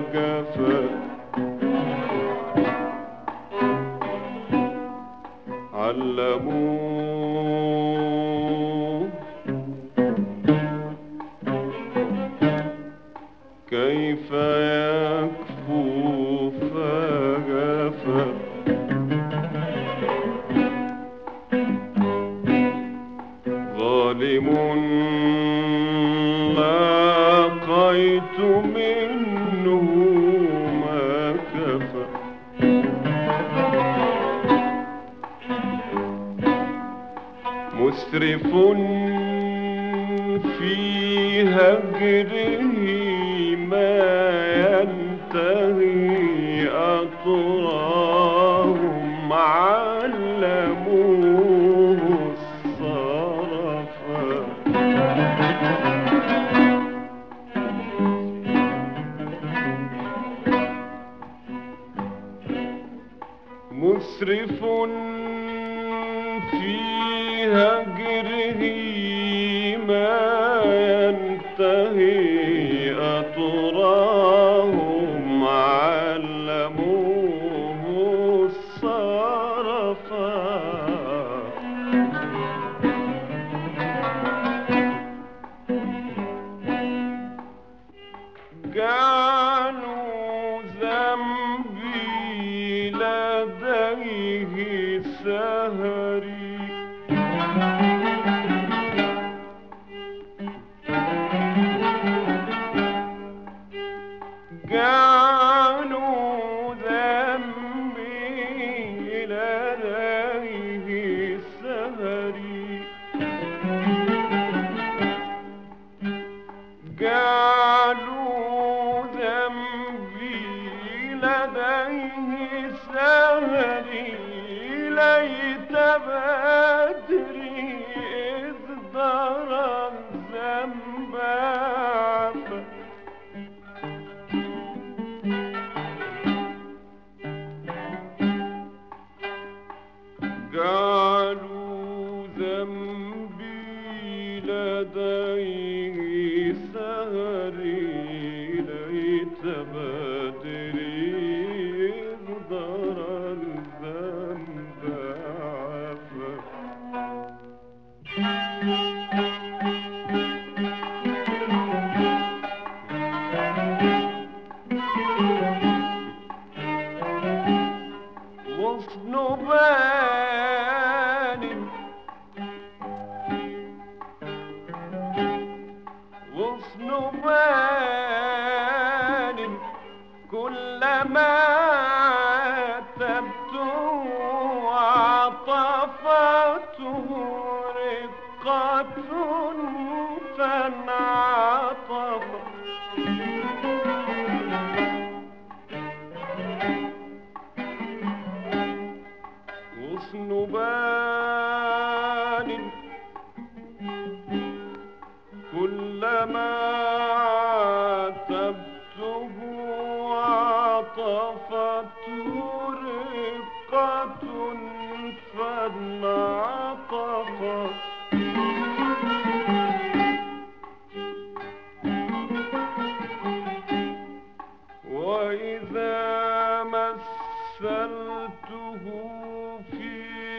جفا علموه كيف يكفو فجفا ظالم لاقيت منه ما كفى مسرف في هجره ما ينتهي أطراهم علموه الصرفا مسرف في هجره ما ينتهي أطراهم علموه الصرفا جعلوا ذنبي لديه سهري جعلوا ذنبي لديه سهري جعلوا ذنبي لديه سهري ليت بدري إذ درى الذنب عفا جعلوا ذنبي لديه سهري ليت بدري إذ درى الذنب عفا غصن بان غصن بان كلما عاتبته وعطفته رقة فانعطف غصن بان كلما عاتبته وعطفته رقة فانعطف وإذا مثلته في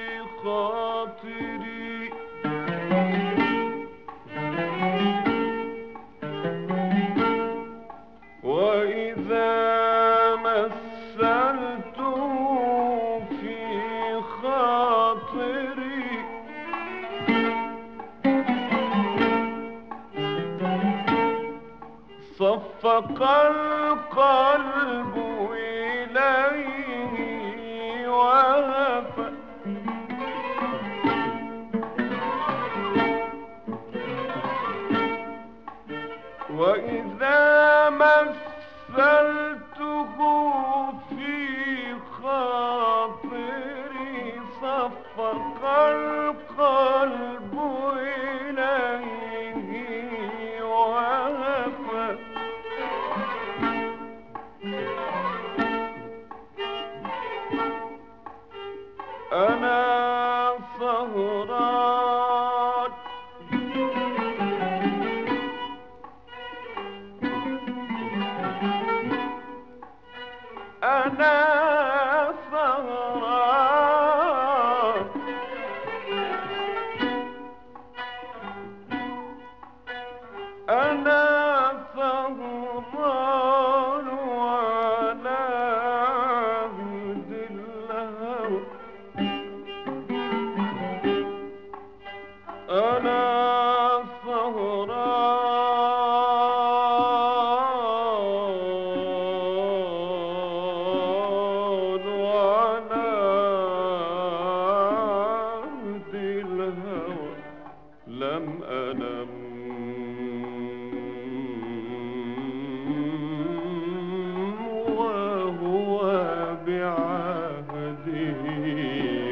خاطري وإذا مثلته في خاطري صفق القلب إليه وهفى وإذا مثلته في خاطري صفق القلب إليه وهفى أنا سهران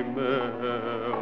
ما